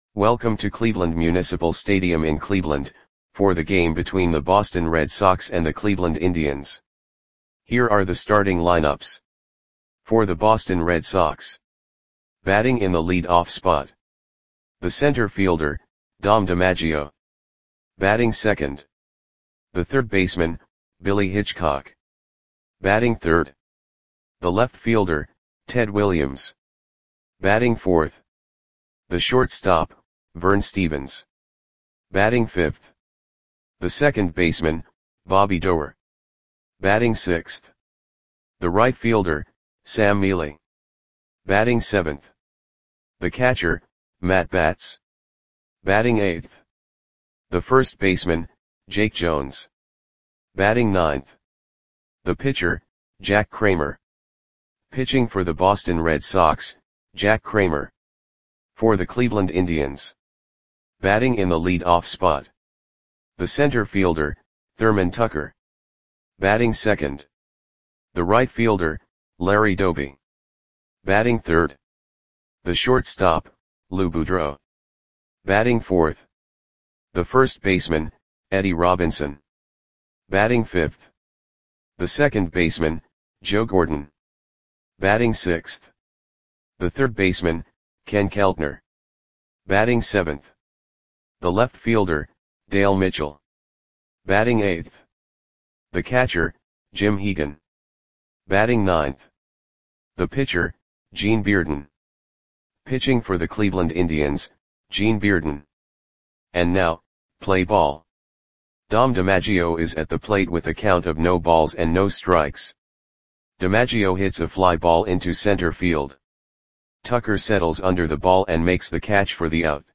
Welcome to Cleveland Municipal Stadium in Cleveland, for the game between the Boston Red Sox and the Cleveland Indians. Here are the starting lineups. For the Boston Red Sox. Batting in the lead-off spot. The center fielder, Dom DiMaggio. Batting second. The third baseman, Billy Hitchcock. Batting third. The left fielder, Ted Williams. Batting fourth. The shortstop, Vern Stephens. Batting fifth. The second baseman, Bobby Doerr. Batting sixth. The right fielder, Sam Mele. Batting seventh. The catcher, Matt Batts. Batting eighth. The first baseman, Jake Jones. Batting ninth. The pitcher, Jack Kramer. Pitching for the Boston Red Sox, Jack Kramer. For the Cleveland Indians. Batting in the lead-off spot. The center fielder, Thurman Tucker. Batting second. The right fielder, Larry Doby. Batting third. The shortstop, Lou Boudreau. Batting fourth. The first baseman, Eddie Robinson. Batting fifth. The second baseman, Joe Gordon. Batting sixth. The third baseman, Ken Keltner. Batting seventh. The left fielder, Dale Mitchell. Batting eighth. The catcher, Jim Hegan. Batting ninth. The pitcher, Gene Bearden. Pitching for the Cleveland Indians, Gene Bearden. And now, play ball. Dom DiMaggio is at the plate with a count of no balls and no strikes. DiMaggio hits a fly ball into center field. Tucker settles under the ball and makes the catch for the out.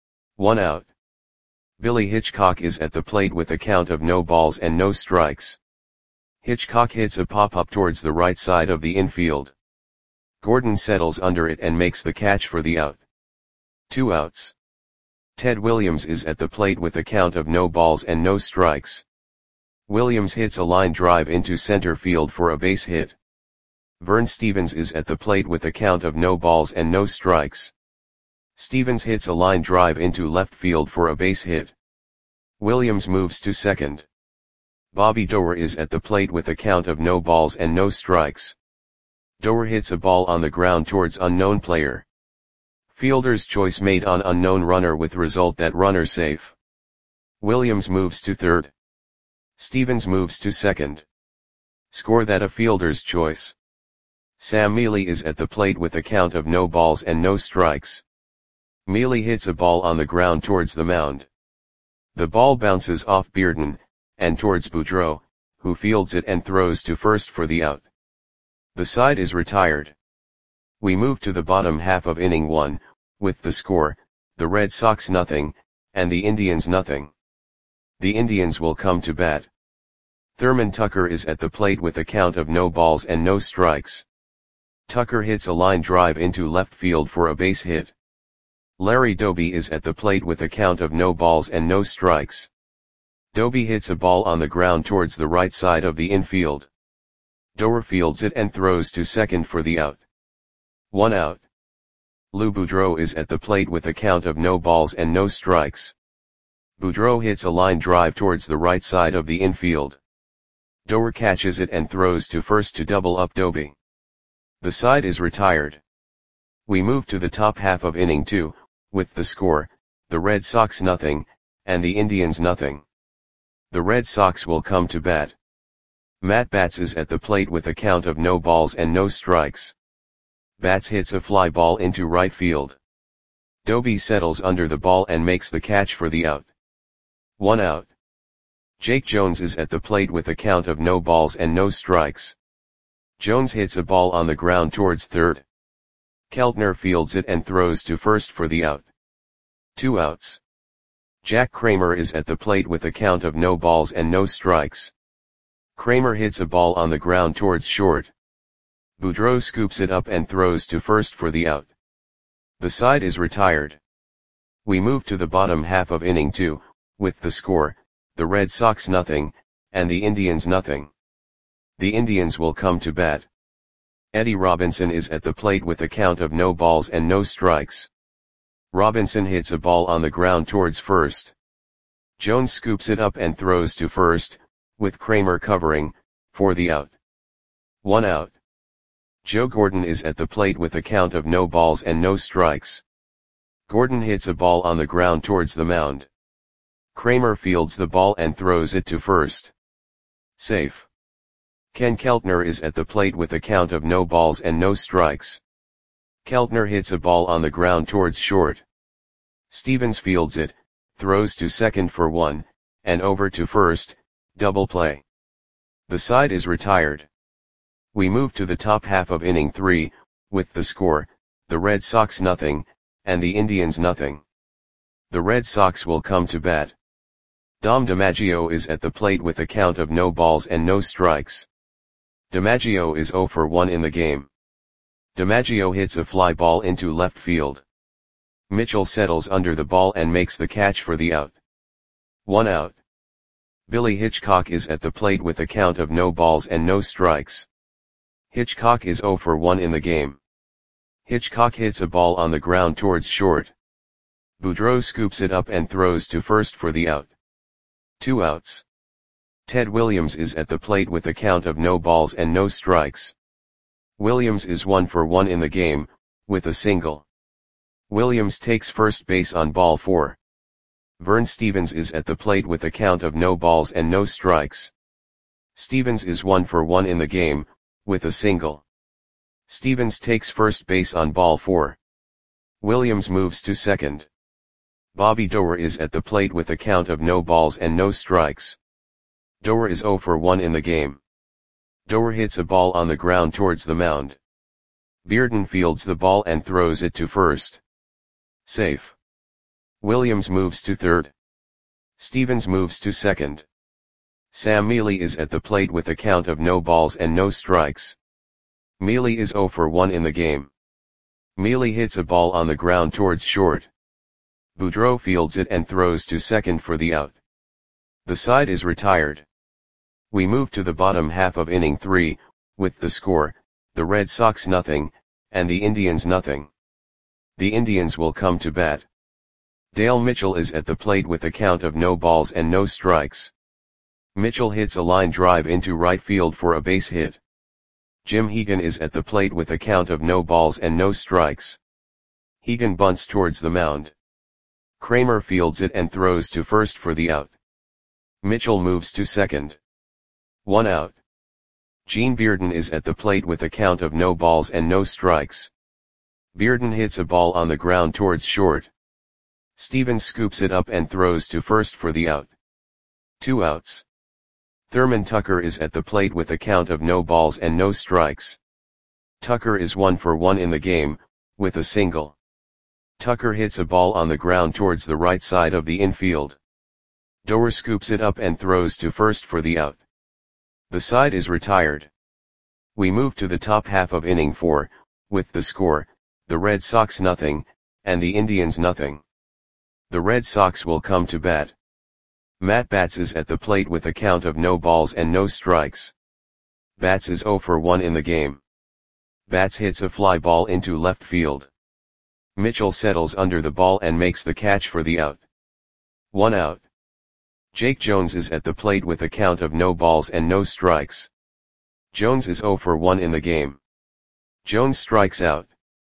1 out. Billy Hitchcock is at the plate with a count of no balls and no strikes. Hitchcock hits a pop-up towards the right side of the infield. Gordon settles under it and makes the catch for the out. 2 outs. Ted Williams is at the plate with a count of no balls and no strikes. Williams hits a line drive into center field for a base hit. Vern Stephens is at the plate with a count of no balls and no strikes. Stephens hits a line drive into left field for a base hit. Williams moves to second. Bobby Doerr is at the plate with a count of no balls and no strikes. Doerr hits a ball on the ground towards unknown player. Fielder's choice made on unknown runner with result that runner safe. Williams moves to third. Stephens moves to second. Score that a fielder's choice. Sam Mele is at the plate with a count of no balls and no strikes. Mele hits a ball on the ground towards the mound. The ball bounces off Bearden, and towards Boudreau, who fields it and throws to first for the out. The side is retired. We move to the bottom half of inning 1, with the score, the Red Sox 0, and the Indians 0. The Indians will come to bat. Thurman Tucker is at the plate with a count of no balls and no strikes. Tucker hits a line drive into left field for a base hit. Larry Doby is at the plate with a count of no balls and no strikes. Doby hits a ball on the ground towards the right side of the infield. Doerr fields it and throws to second for the out. 1 out. Lou Boudreau is at the plate with a count of no balls and no strikes. Boudreau hits a line drive towards the right side of the infield. Doerr catches it and throws to first to double up Doby. The side is retired. We move to the top half of inning 2, with the score, the Red Sox 0, and the Indians 0. The Red Sox will come to bat. Matt Batts is at the plate with a count of no balls and no strikes. Batts hits a fly ball into right field. Doby settles under the ball and makes the catch for the out. 1 out. Jake Jones is at the plate with a count of no balls and no strikes. Jones hits a ball on the ground towards third. Keltner fields it and throws to first for the out. 2 outs. Jack Kramer is at the plate with a count of no balls and no strikes. Kramer hits a ball on the ground towards short. Boudreau scoops it up and throws to first for the out. The side is retired. We move to the bottom half of inning 2, with the score, the Red Sox 0, and the Indians 0. The Indians will come to bat. Eddie Robinson is at the plate with a count of no balls and no strikes. Robinson hits a ball on the ground towards first. Jones scoops it up and throws to first, with Kramer covering, for the out. 1 out. Joe Gordon is at the plate with a count of no balls and no strikes. Gordon hits a ball on the ground towards the mound. Kramer fields the ball and throws it to first. Safe. Ken Keltner is at the plate with a count of no balls and no strikes. Keltner hits a ball on the ground towards short. Stevens fields it, throws to second for 1, and over to first, double play. The side is retired. We move to the top half of inning 3, with the score, the Red Sox nothing, and the Indians nothing. The Red Sox will come to bat. Dom DiMaggio is at the plate with a count of no balls and no strikes. DiMaggio is 0 for 1 in the game. DiMaggio hits a fly ball into left field. Mitchell settles under the ball and makes the catch for the out. 1 out. Billy Hitchcock is at the plate with a count of no balls and no strikes. Hitchcock is 0 for 1 in the game. Hitchcock hits a ball on the ground towards short. Boudreau scoops it up and throws to first for the out. 2 outs. Ted Williams is at the plate with a count of no balls and no strikes. Williams is 1 for 1 in the game, with a single. Williams takes first base on ball 4. Vern Stevens is at the plate with a count of no balls and no strikes. Stevens is 1 for 1 in the game, with a single. Stevens takes first base on ball 4. Williams moves to second. Bobby Doerr is at the plate with a count of no balls and no strikes. Doerr is 0 for 1 in the game. Doerr hits a ball on the ground towards the mound. Bearden fields the ball and throws it to first. Safe. Williams moves to third. Stevens moves to second. Sam Mealy is at the plate with a count of no balls and no strikes. Mealy is 0 for 1 in the game. Mealy hits a ball on the ground towards short. Boudreau fields it and throws to second for the out. The side is retired. We move to the bottom half of inning 3, with the score, the Red Sox nothing, and the Indians nothing. The Indians will come to bat. Dale Mitchell is at the plate with a count of no balls and no strikes. Mitchell hits a line drive into right field for a base hit. Jim Hegan is at the plate with a count of no balls and no strikes. Hegan bunts towards the mound. Kramer fields it and throws to first for the out. Mitchell moves to second. 1 out. Gene Bearden is at the plate with a count of no balls and no strikes. Bearden hits a ball on the ground towards short. Stevens scoops it up and throws to first for the out. 2 outs. Thurman Tucker is at the plate with a count of no balls and no strikes. Tucker is 1 for 1 in the game, with a single. Tucker hits a ball on the ground towards the right side of the infield. Doerr scoops it up and throws to first for the out. The side is retired. We move to the top half of inning 4, with the score, the Red Sox nothing, and the Indians nothing. The Red Sox will come to bat. Matt Batts is at the plate with a count of no balls and no strikes. Batts is 0 for 1 in the game. Batts hits a fly ball into left field. Mitchell settles under the ball and makes the catch for the out. 1 out. Jake Jones is at the plate with a count of no balls and no strikes. Jones is 0 for 1 in the game. Jones strikes out.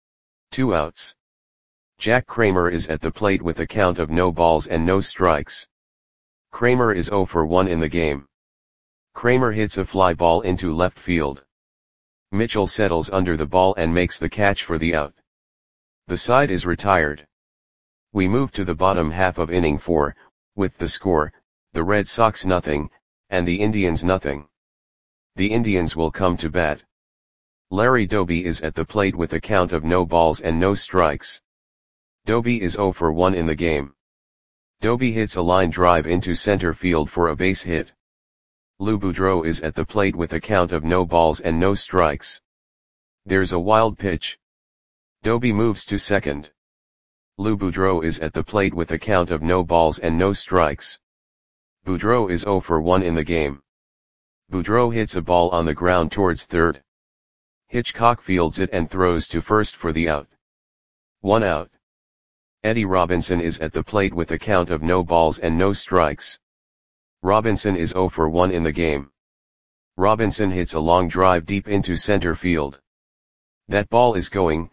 2 outs. Jack Kramer is at the plate with a count of no balls and no strikes. Kramer is 0 for 1 in the game. Kramer hits a fly ball into left field. Mitchell settles under the ball and makes the catch for the out. The side is retired. We move to the bottom half of inning 4, with the score, the Red Sox nothing, and the Indians nothing. The Indians will come to bat. Larry Doby is at the plate with a count of no balls and no strikes. Doby is 0 for 1 in the game. Doby hits a line drive into center field for a base hit. Lou Boudreau is at the plate with a count of no balls and no strikes. There's a wild pitch. Doby moves to second. Lou Boudreau is at the plate with a count of no balls and no strikes. Boudreau is 0 for 1 in the game. Boudreau hits a ball on the ground towards third. Hitchcock fields it and throws to first for the out. 1 out. Eddie Robinson is at the plate with a count of no balls and no strikes. Robinson is 0 for 1 in the game. Robinson hits a long drive deep into center field. That ball is going,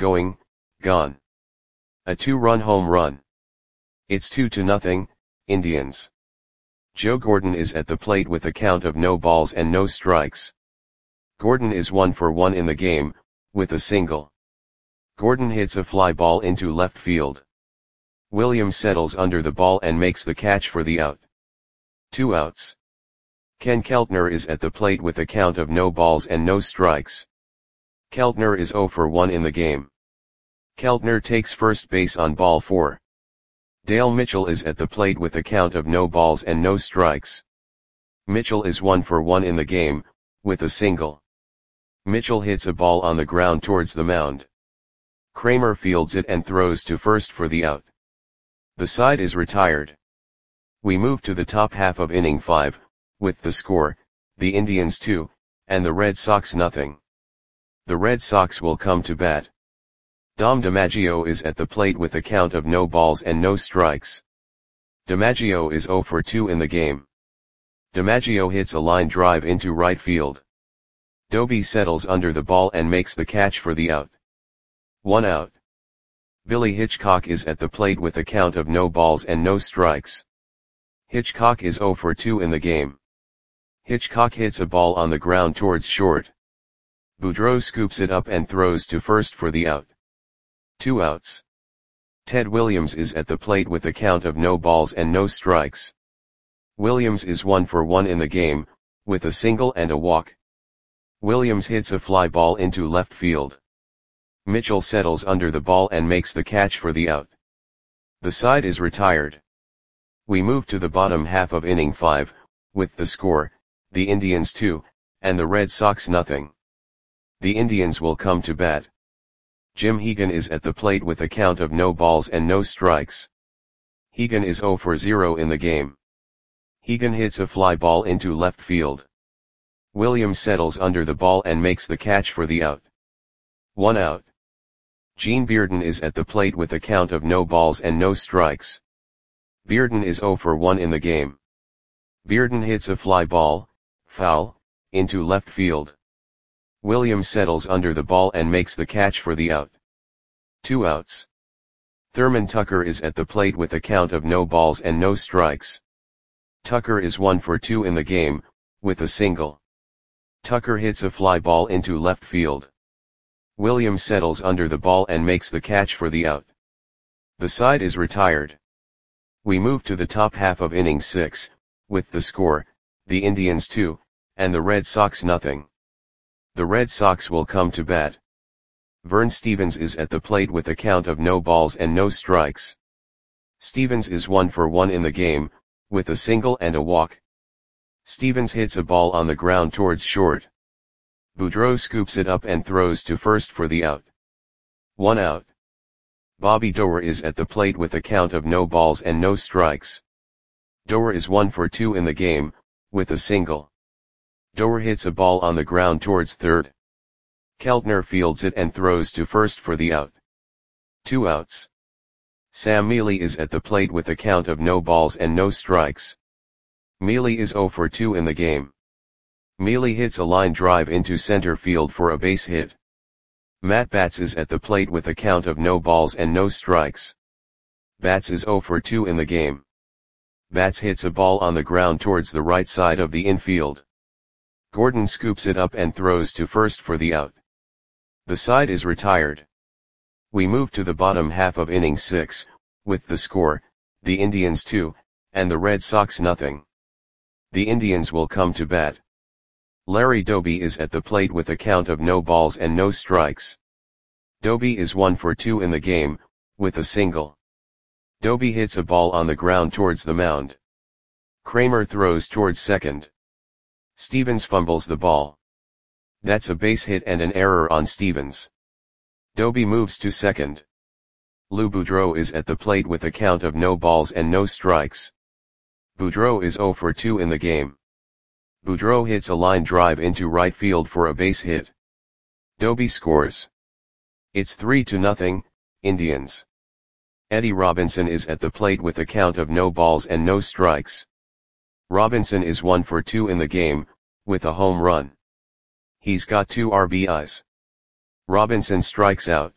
gone. A 2-run home run. It's 2-0, Indians. Joe Gordon is at the plate with a count of no balls and no strikes. Gordon is 1 for 1 in the game, with a single. Gordon hits a fly ball into left field. Williams settles under the ball and makes the catch for the out. 2 outs. Ken Keltner is at the plate with a count of no balls and no strikes. Keltner is 0 for 1 in the game. Keltner takes first base on ball 4. Dale Mitchell is at the plate with a count of no balls and no strikes. Mitchell is 1 for 1 in the game, with a single. Mitchell hits a ball on the ground towards the mound. Kramer fields it and throws to first for the out. The side is retired. We move to the top half of inning 5, with the score, the Indians 2, and the Red Sox nothing. The Red Sox will come to bat. Dom DiMaggio is at the plate with a count of no balls and no strikes. DiMaggio is 0 for 2 in the game. DiMaggio hits a line drive into right field. Doby settles under the ball and makes the catch for the out. 1 out. Billy Hitchcock is at the plate with a count of no balls and no strikes. Hitchcock is 0 for 2 in the game. Hitchcock hits a ball on the ground towards short. Boudreau scoops it up and throws to first for the out. 2 outs. Ted Williams is at the plate with a count of no balls and no strikes. Williams is 1 for 1 in the game, with a single and a walk. Williams hits a fly ball into left field. Mitchell settles under the ball and makes the catch for the out. The side is retired. We move to the bottom half of inning 5, with the score, the Indians 2, and the Red Sox nothing. The Indians will come to bat. Jim Hegan is at the plate with a count of no balls and no strikes. Hegan is 0 for 0 in the game. Hegan hits a fly ball into left field. Williams settles under the ball and makes the catch for the out. 1 out. Gene Bearden is at the plate with a count of no balls and no strikes. Bearden is 0 for 1 in the game. Bearden hits a fly ball, foul, into left field. Williams settles under the ball and makes the catch for the out. 2 outs. Thurman Tucker is at the plate with a count of no balls and no strikes. Tucker is 1 for 2 in the game, with a single. Tucker hits a fly ball into left field. Williams settles under the ball and makes the catch for the out. The side is retired. We move to the top half of inning 6, with the score, the Indians 2, and the Red Sox nothing. The Red Sox will come to bat. Vern Stevens is at the plate with a count of no balls and no strikes. Stevens is 1 for 1 in the game, with a single and a walk. Stevens hits a ball on the ground towards short. Boudreau scoops it up and throws to first for the out. 1 out. Bobby Doerr is at the plate with a count of no balls and no strikes. Doerr is 1 for 2 in the game, with a single. Doerr hits a ball on the ground towards third. Keltner fields it and throws to first for the out. 2 outs. Sam Mealy is at the plate with a count of no balls and no strikes. Mealy is 0 for 2 in the game. Mealy hits a line drive into center field for a base hit. Matt Batts is at the plate with a count of no balls and no strikes. Batts is 0 for 2 in the game. Batts hits a ball on the ground towards the right side of the infield. Gordon scoops it up and throws to first for the out. The side is retired. We move to the bottom half of inning 6, with the score, the Indians 2, and the Red Sox nothing. The Indians will come to bat. Larry Doby is at the plate with a count of no balls and no strikes. Doby is 1 for 2 in the game, with a single. Doby hits a ball on the ground towards the mound. Kramer throws towards second. Stevens fumbles the ball. That's a base hit and an error on Stevens. Doby moves to second. Lou Boudreau is at the plate with a count of no balls and no strikes. Boudreau is 0 for 2 in the game. Boudreau hits a line drive into right field for a base hit. Doby scores. It's 3-0, Indians. Eddie Robinson is at the plate with a count of no balls and no strikes. Robinson is 1 for 2 in the game, with a home run. He's got 2 RBIs. Robinson strikes out.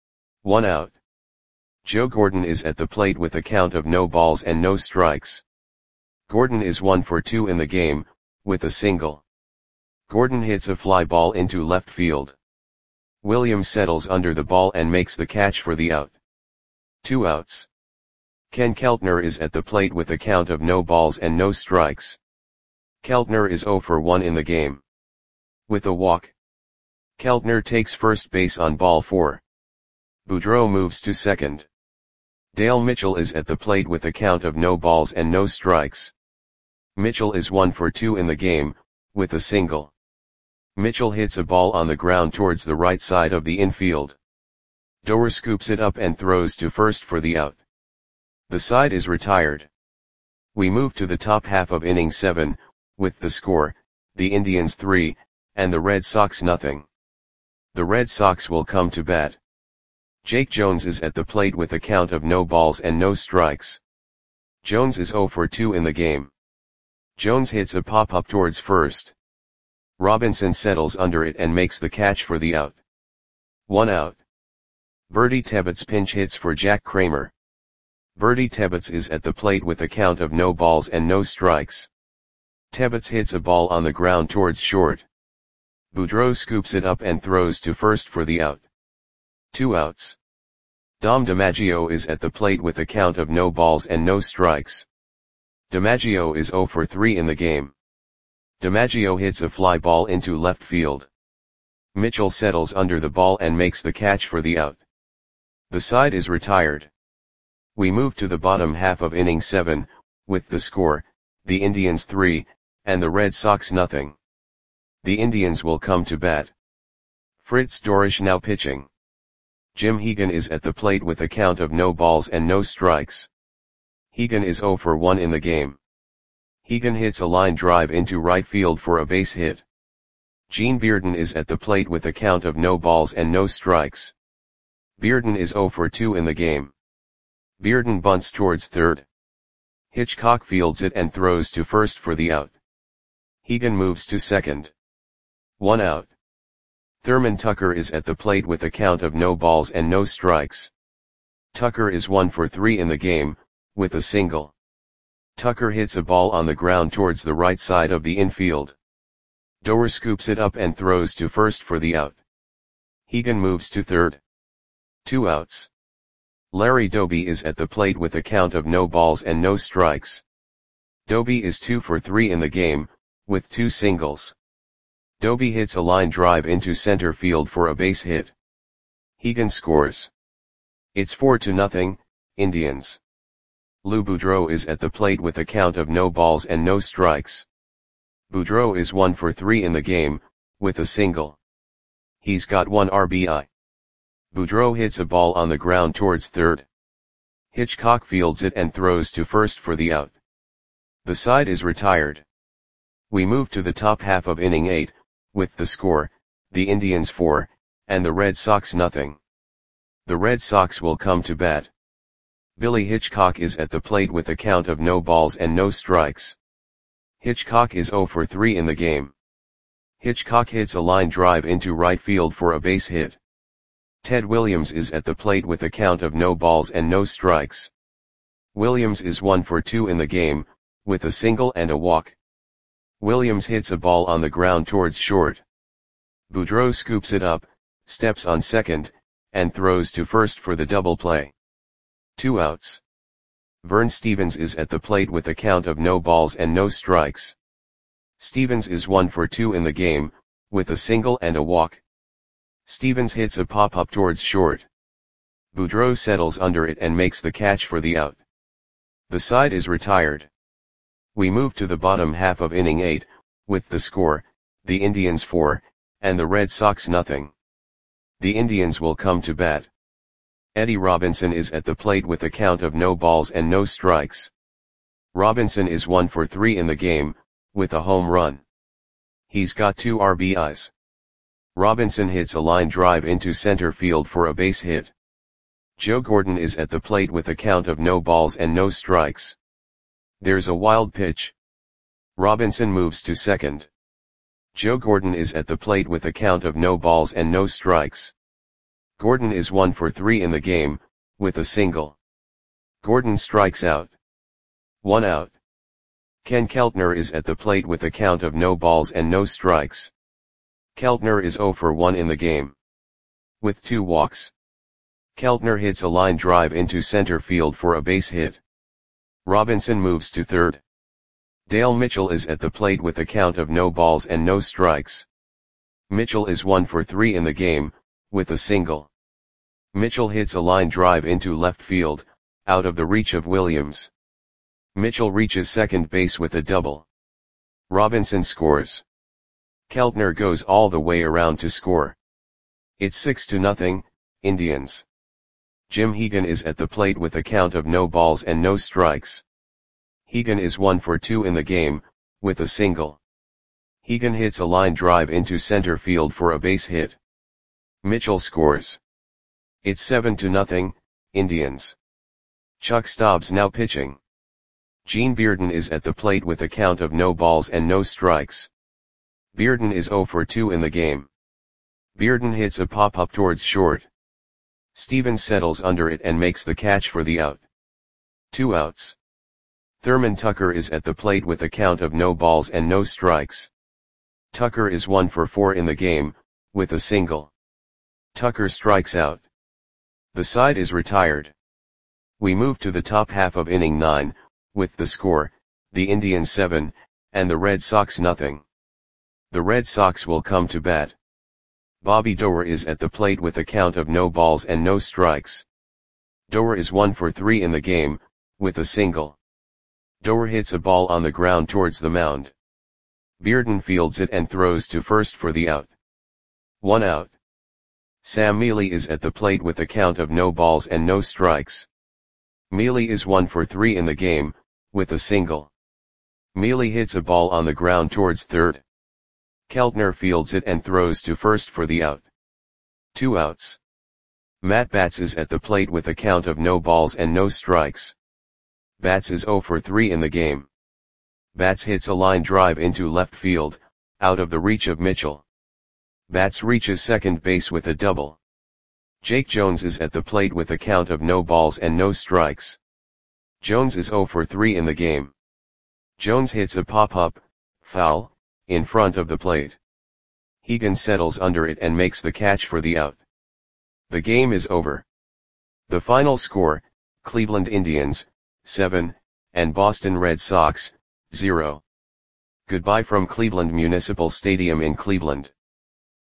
1 out. Joe Gordon is at the plate with a count of no balls and no strikes. Gordon is 1 for 2 in the game, with a single. Gordon hits a fly ball into left field. Williams settles under the ball and makes the catch for the out. 2 outs. Ken Keltner is at the plate with a count of no balls and no strikes. Keltner is 0 for 1 in the game. With a walk. Keltner takes first base on ball 4. Boudreau moves to second. Dale Mitchell is at the plate with a count of no balls and no strikes. Mitchell is 1 for 2 in the game, with a single. Mitchell hits a ball on the ground towards the right side of the infield. Doer scoops it up and throws to first for the out. The side is retired. We move to the top half of inning 7, with the score, the Indians 3, and the Red Sox nothing. The Red Sox will come to bat. Jake Jones is at the plate with a count of no balls and no strikes. Jones is 0 for 2 in the game. Jones hits a pop-up towards first. Robinson settles under it and makes the catch for the out. 1 out. Bertie Tebbetts pinch hits for Jack Kramer. Bertie Tebbetts is at the plate with a count of no balls and no strikes. Tebbetts hits a ball on the ground towards short. Boudreau scoops it up and throws to first for the out. 2 outs. Dom DiMaggio is at the plate with a count of no balls and no strikes. DiMaggio is 0 for 3 in the game. DiMaggio hits a fly ball into left field. Mitchell settles under the ball and makes the catch for the out. The side is retired. We move to the bottom half of inning 7, with the score, the Indians 3, and the Red Sox nothing. The Indians will come to bat. Fritz Dorisch now pitching. Jim Hegan is at the plate with a count of no balls and no strikes. Hegan is 0 for 1 in the game. Hegan hits a line drive into right field for a base hit. Gene Bearden is at the plate with a count of no balls and no strikes. Bearden is 0 for 2 in the game. Bearden bunts towards third. Hitchcock fields it and throws to first for the out. Hegan moves to second. 1 out. Thurman Tucker is at the plate with a count of no balls and no strikes. Tucker is 1 for 3 in the game, with a single. Tucker hits a ball on the ground towards the right side of the infield. Doer scoops it up and throws to first for the out. Hegan moves to third. 2 outs. Larry Doby is at the plate with a count of no balls and no strikes. Doby is 2 for 3 in the game, with 2 singles. Doby hits a line drive into center field for a base hit. Hegan scores. It's 4-0, Indians. Lou Boudreau is at the plate with a count of no balls and no strikes. Boudreau is 1 for 3 in the game, with a single. He's got 1 RBI. Boudreau hits a ball on the ground towards third. Hitchcock fields it and throws to first for the out. The side is retired. We move to the top half of inning 8, with the score, the Indians 4, and the Red Sox nothing. The Red Sox will come to bat. Billy Hitchcock is at the plate with a count of no balls and no strikes. Hitchcock is 0 for 3 in the game. Hitchcock hits a line drive into right field for a base hit. Ted Williams is at the plate with a count of no balls and no strikes. Williams is 1 for 2 in the game, with a single and a walk. Williams hits a ball on the ground towards short. Boudreau scoops it up, steps on second, and throws to first for the double play. 2 outs. Vern Stevens is at the plate with a count of no balls and no strikes. Stevens is 1 for 2 in the game, with a single and a walk. Stevens hits a pop-up towards short. Boudreau settles under it and makes the catch for the out. The side is retired. We move to the bottom half of inning 8, with the score, the Indians 4, and the Red Sox nothing. The Indians will come to bat. Eddie Robinson is at the plate with a count of no balls and no strikes. Robinson is 1 for 3 in the game, with a home run. He's got 2 RBIs. Robinson hits a line drive into center field for a base hit. Joe Gordon is at the plate with a count of no balls and no strikes. There's a wild pitch. Robinson moves to second. Joe Gordon is at the plate with a count of no balls and no strikes. Gordon is 1 for 3 in the game, with a single. Gordon strikes out. 1 out. Ken Keltner is at the plate with a count of no balls and no strikes. Keltner is 0 for 1 in the game. With 2 walks. Keltner hits a line drive into center field for a base hit. Robinson moves to third. Dale Mitchell is at the plate with a count of no balls and no strikes. Mitchell is 1 for 3 in the game, with a single. Mitchell hits a line drive into left field, out of the reach of Williams. Mitchell reaches second base with a double. Robinson scores. Keltner goes all the way around to score. It's 6-0, Indians. Jim Hegan is at the plate with a count of no balls and no strikes. Hegan is 1 for 2 in the game, with a single. Hegan hits a line drive into center field for a base hit. Mitchell scores. It's 7-0, Indians. Chuck Stobbs now pitching. Gene Bearden is at the plate with a count of no balls and no strikes. Bearden is 0 for 2 in the game. Bearden hits a pop-up towards short. Stevens settles under it and makes the catch for the out. 2 outs. Thurman Tucker is at the plate with a count of no balls and no strikes. Tucker is 1 for 4 in the game, with a single. Tucker strikes out. The side is retired. We move to the top half of inning 9, with the score, the Indians 7, and the Red Sox nothing. The Red Sox will come to bat. Bobby Doerr is at the plate with a count of no balls and no strikes. Doerr is 1 for 3 in the game, with a single. Doerr hits a ball on the ground towards the mound. Bearden fields it and throws to first for the out. 1 out. Sam Mealy is at the plate with a count of no balls and no strikes. Mealy is 1 for 3 in the game, with a single. Mealy hits a ball on the ground towards third. Keltner fields it and throws to first for the out. 2 outs. Matt Batts is at the plate with a count of no balls and no strikes. Batts is 0 for 3 in the game. Batts hits a line drive into left field, out of the reach of Mitchell. Batts reaches second base with a double. Jake Jones is at the plate with a count of no balls and no strikes. Jones is 0 for 3 in the game. Jones hits a pop-up, foul, in front of the plate. Hegan settles under it and makes the catch for the out. The game is over. The final score, Cleveland Indians, 7, and Boston Red Sox, 0. Goodbye from Cleveland Municipal Stadium in Cleveland.